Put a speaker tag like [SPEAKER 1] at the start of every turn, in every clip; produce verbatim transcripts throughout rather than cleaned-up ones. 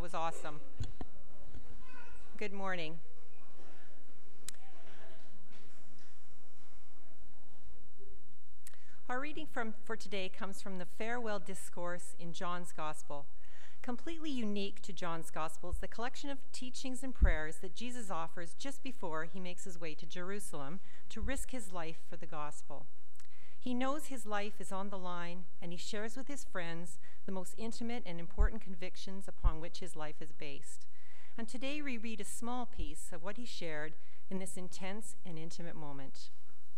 [SPEAKER 1] was awesome. Good morning. Our reading from, for today comes from the farewell discourse in John's Gospel. Completely unique to John's Gospel is the collection of teachings and prayers that Jesus offers just before he makes his way to Jerusalem to risk his life for the gospel. He knows his life is on the line, and he shares with his friends the most intimate and important convictions upon which his life is based. And today we read a small piece of what he shared in this intense and intimate moment.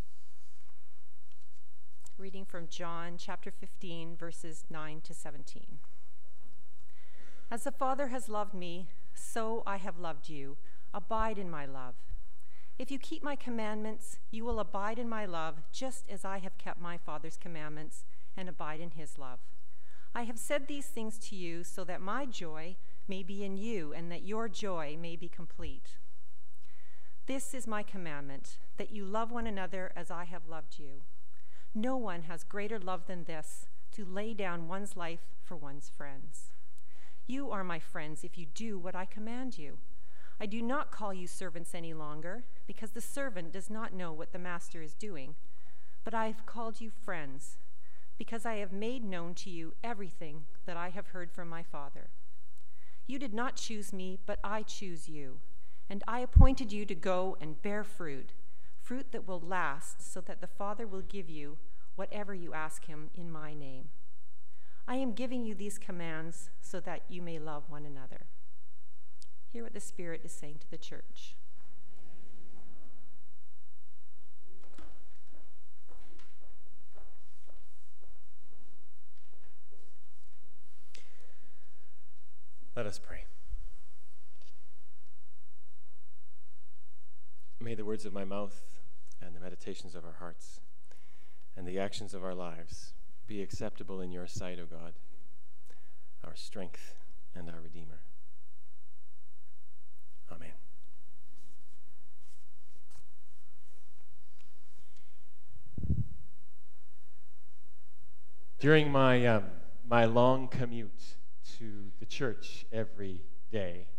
[SPEAKER 1] Reading from John chapter fifteen, verses nine to seventeen. As the Father has loved me, so I have loved you. Abide in my love. If you keep my commandments, you will abide in my love, just as I have kept my Father's commandments and abide in his love. I have said these things to you so that my joy may be in you and that your joy may be complete. This is my commandment, that you love one another as I have loved you. No one has greater love than this, to lay down one's life for one's friends. You are my friends if you do what I command you. I do not call you servants any longer, because the servant does not know what the master is doing. But I have called you friends, because I have made known to you everything that I have heard from my Father. You did not choose me, but I choose you, and I appointed you to go and bear fruit, fruit that will last, so that the Father will give you whatever you ask him in my name. I am giving you these commands so that you may love one another. Hear what the Spirit is saying to the church.
[SPEAKER 2] Let us pray. May the words of my mouth and the meditations of our hearts and the actions of our lives be acceptable in your sight, O God, our strength and our Redeemer. Amen. During my um, my long commute to the church every day,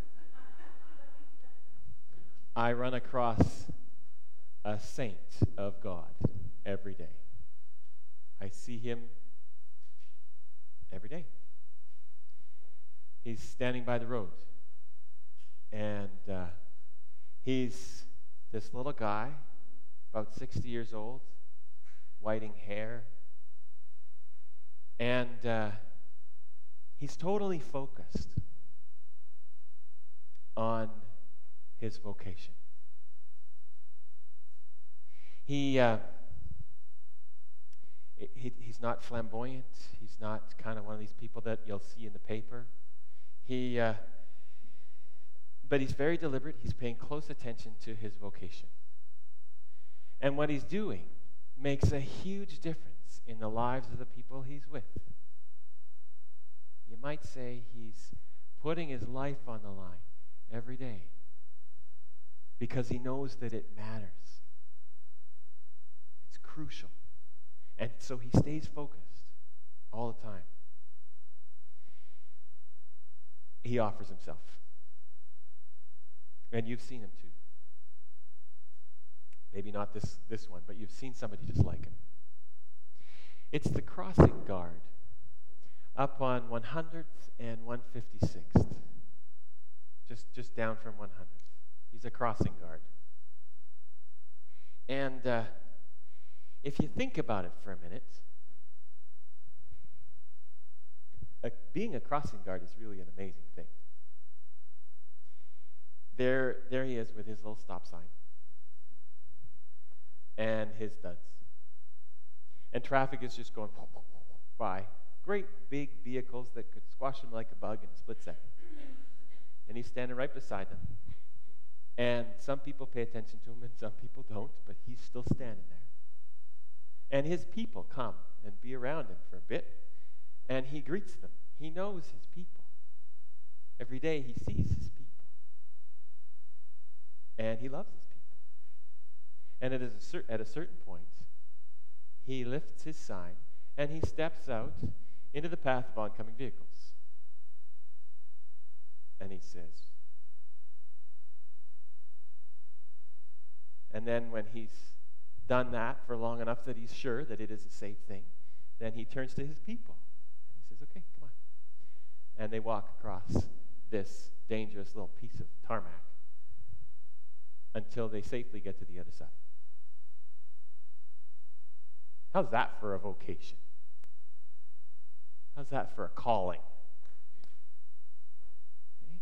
[SPEAKER 2] I run across a saint of God every day. I see him every day. He's standing by the road, and uh, he's this little guy, about sixty years old, whiting hair, and uh, he's totally focused on his vocation. He, uh, he he's not flamboyant. He's not kind of one of these people that you'll see in the paper. He, uh, but he's very deliberate. He's paying close attention to his vocation. And what he's doing makes a huge difference in the lives of the people he's with. You might say he's putting his life on the line every day because he knows that it matters. It's crucial. And so he stays focused all the time. He offers himself. And you've seen him too. Maybe not this, this one, but you've seen somebody just like him. It's the crossing guard up on one hundredth and one hundred fifty-sixth. Just, just down from one hundredth. He's a crossing guard. And uh, if you think about it for a minute, a, being a crossing guard is really an amazing thing. There, there he is with his little stop sign and his duds. And traffic is just going by. Great big vehicles that could squash him like a bug in a split second. And he's standing right beside them. And some people pay attention to him and some people don't, but he's still standing there. And his people come and be around him for a bit, and he greets them. He knows his people. Every day he sees his people. And he loves his people. And at a, cer- at a certain point, he lifts his sign, and he steps out into the path of oncoming vehicles. And he says, and then when he's done that for long enough that he's sure that it is a safe thing, then he turns to his people. And he says, okay, come on. And they walk across this dangerous little piece of tarmac until they safely get to the other side. How's that for a vocation? How's that for a calling? Okay.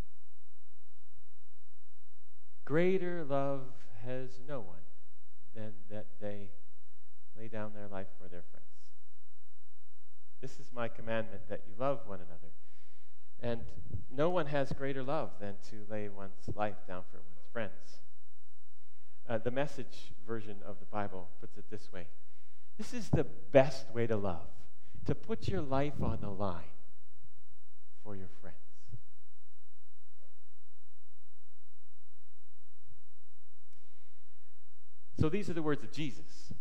[SPEAKER 2] Greater love has no one than that they lay down their life for their friends. This is my commandment, that you love one another. And no one has greater love than to lay one's life down for one's friends. Uh, the Message version of the Bible puts it this way. This is the best way to love, to put your life on the line for your friends. So these are the words of Jesus.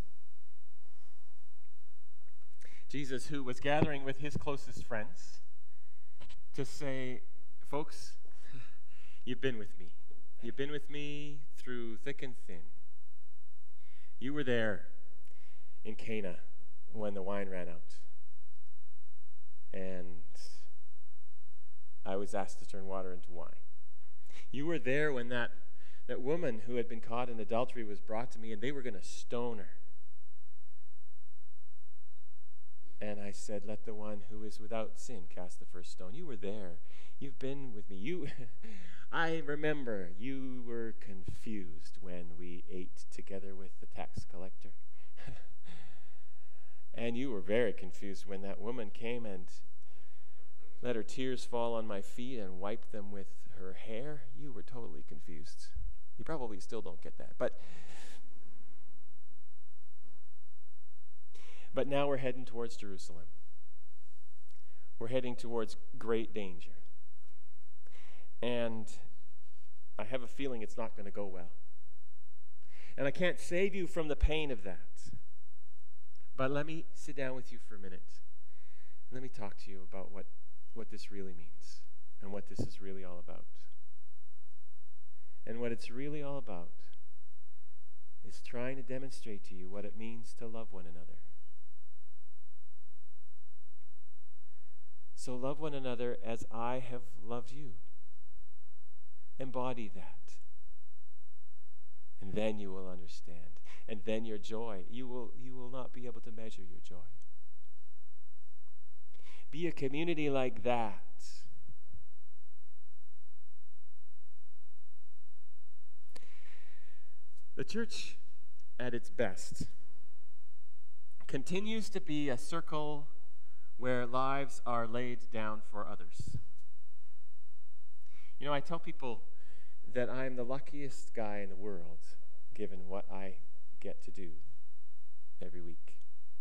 [SPEAKER 2] Jesus, who was gathering with his closest friends to say, folks, you've been with me. You've been with me through thick and thin. You were there in Cana when the wine ran out. And I was asked to turn water into wine. You were there when that, that woman who had been caught in adultery was brought to me, and they were going to stone her. And I said, let the one who is without sin cast the first stone. You were there. You've been with me. You, I remember you were confused when we ate together with the tax collector. And you were very confused when that woman came and let her tears fall on my feet and wiped them with her hair. You were totally confused. You probably still don't get that. But But now we're heading towards Jerusalem. We're heading towards great danger. And I have a feeling it's not going to go well. And I can't save you from the pain of that. But let me sit down with you for a minute. Let me talk to you about what, what this really means and what this is really all about. And what it's really all about is trying to demonstrate to you what it means to love one another. So love one another as I have loved you. Embody that. And then you will understand. And then your joy, you will, you will not be able to measure your joy. Be a community like that. The church, at its best, continues to be a circle where lives are laid down for others. You know, I tell people that I'm the luckiest guy in the world, given what I get to do every week.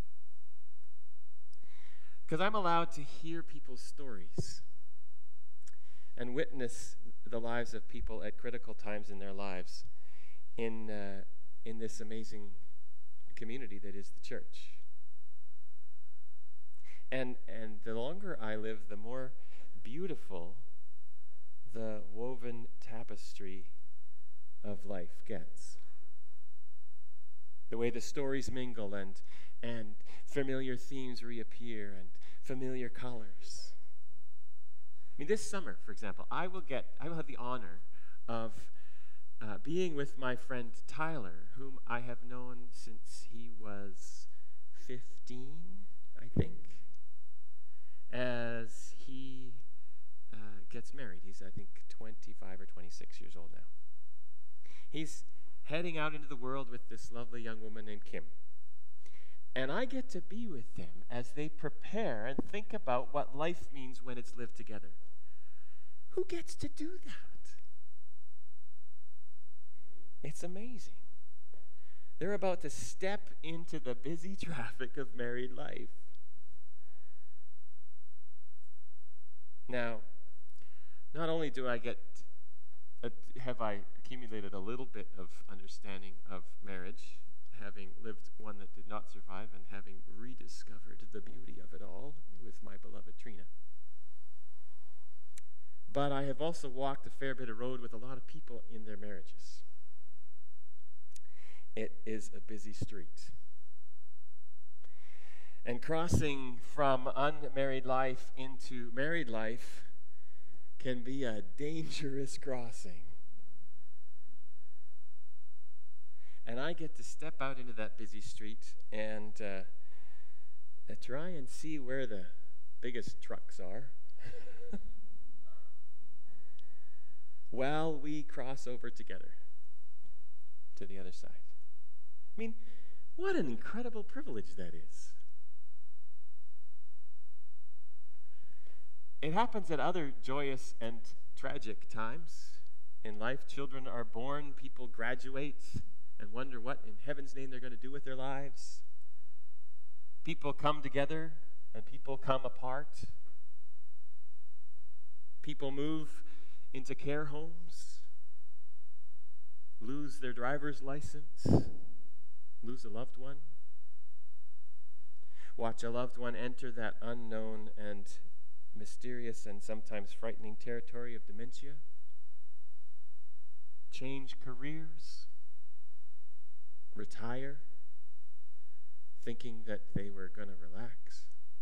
[SPEAKER 2] Because I'm allowed to hear people's stories and witness the lives of people at critical times in their lives in, uh, in this amazing community that is the church. And and the longer I live, the more beautiful the woven tapestry of life gets. The way the stories mingle and and familiar themes reappear and familiar colors. I mean, this summer, for example, I will get I will have the honor of uh, being with my friend Tyler, whom I have known since he was fifteen, I think. As he uh, gets married. He's, I think, twenty-five or twenty-six years old now. He's heading out into the world with this lovely young woman named Kim. And I get to be with them as they prepare and think about what life means when it's lived together. Who gets to do that? It's amazing. They're about to step into the busy traffic of married life. Now, not only do I get, uh, have I accumulated a little bit of understanding of marriage, having lived one that did not survive and having rediscovered the beauty of it all with my beloved Trina, But I have also walked a fair bit of road with a lot of people in their marriages. It is a busy street. And crossing from unmarried life into married life can be a dangerous crossing. And I get to step out into that busy street and uh, try and see where the biggest trucks are while we cross over together to the other side. I mean, what an incredible privilege that is. It happens at other joyous and tragic times in life. Children are born, people graduate and wonder what in heaven's name they're going to do with their lives. People come together and people come apart. People move into care homes, lose their driver's license, lose a loved one, watch a loved one enter that unknown and mysterious and sometimes frightening territory of dementia, change careers, retire, thinking that they were going to relax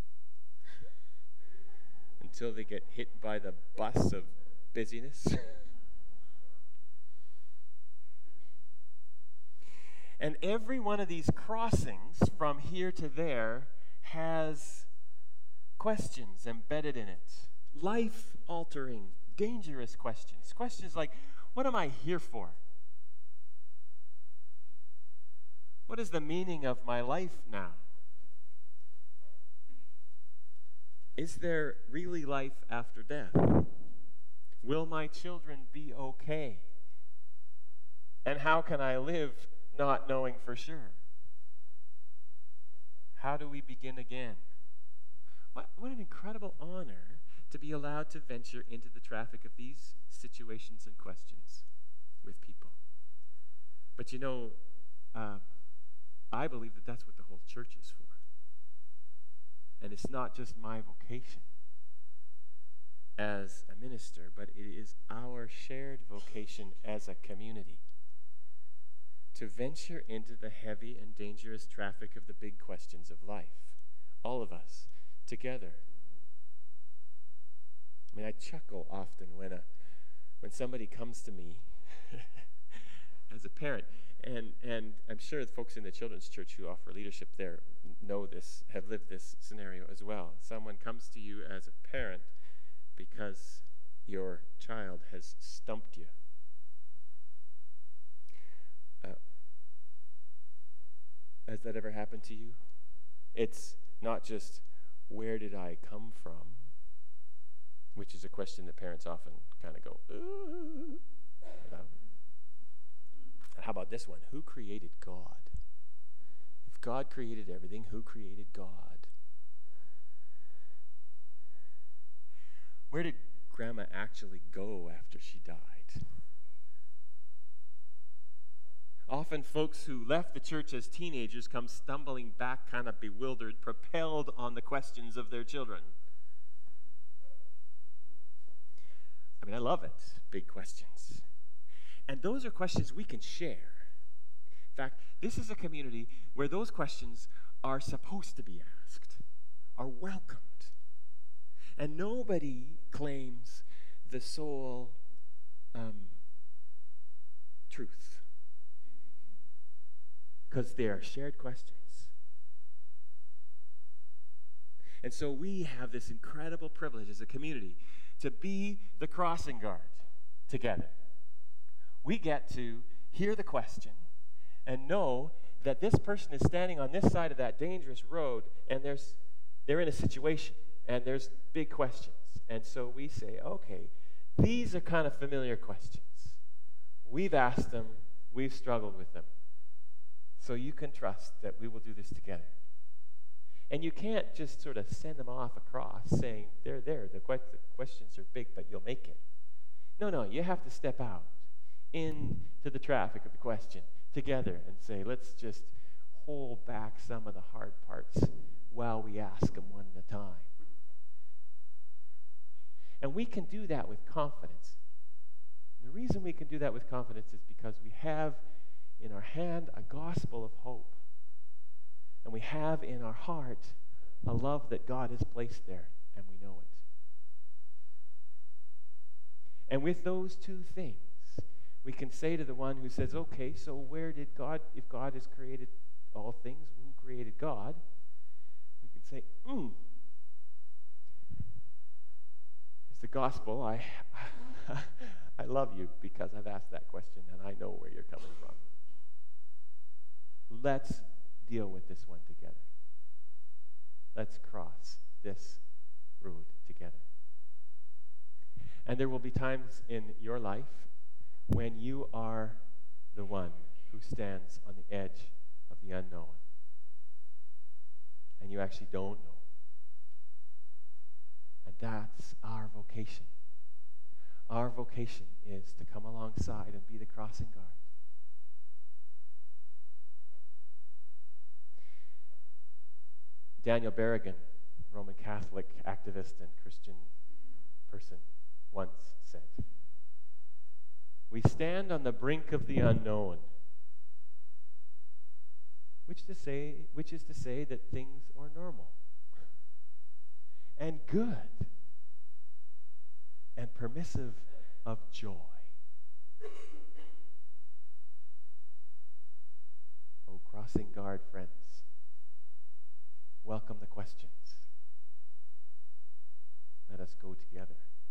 [SPEAKER 2] until they get hit by the bus of busyness. And every one of these crossings from here to there has questions embedded in it. Life-altering, dangerous questions. Questions like, what am I here for? What is the meaning of my life now? Is there really life after death? Will my children be okay? And how can I live not knowing for sure? How do we begin again? What, what an incredible honor to be allowed to venture into the traffic of these situations and questions with people. But you know, uh, I believe that that's what the whole church is for. And it's not just my vocation as a minister, but it is our shared vocation as a community to venture into the heavy and dangerous traffic of the big questions of life. All of us together. I mean, I chuckle often when a when somebody comes to me as a parent, and and I'm sure the folks in the children's church who offer leadership there know this, have lived this scenario as well. Someone comes to you as a parent because your child has stumped you. Uh, has that ever happened to you? It's not just, where did I come from? Which is a question that parents often kind of go, ooh, about. How about this one? Who created God? If God created everything, who created God? Where did Grandma actually go after she died? Often folks who left the church as teenagers come stumbling back kind of bewildered, propelled on the questions of their children. I mean, I love it, big questions. And those are questions we can share. In fact, this is a community where those questions are supposed to be asked, are welcomed. And nobody claims the sole um, truth, because they are shared questions. And so we have this incredible privilege as a community to be the crossing guard together. We get to hear the question and know that this person is standing on this side of that dangerous road, and there's they're in a situation, and there's big questions. And so we say, okay, these are kind of familiar questions. We've asked them, we've struggled with them. So you can trust that we will do this together. And you can't just sort of send them off across saying, they're there, the, que- the questions are big, but you'll make it. No, no, you have to step out into the traffic of the question together and say, let's just hold back some of the hard parts while we ask them one at a time. And we can do that with confidence. The reason we can do that with confidence is because we have in our hand a gospel of hope. And we have in our heart a love that God has placed there, and we know it. And with those two things, we can say to the one who says, okay, so where did God, if God has created all things, who created God? We can say, hmm, it's the gospel. I, I love you because I've asked that question, and I know where you're coming from. Let's deal with this one together. Let's cross this road together. And there will be times in your life when you are the one who stands on the edge of the unknown. And you actually don't know. And that's our vocation. Our vocation is to come alongside and be the crossing guard. Daniel Berrigan, Roman Catholic activist and Christian person, once said, "We stand on the brink of the unknown, which to say, which is to say that things are normal and good and permissive of joy." Oh, crossing guard friends, welcome the questions. Let us go together.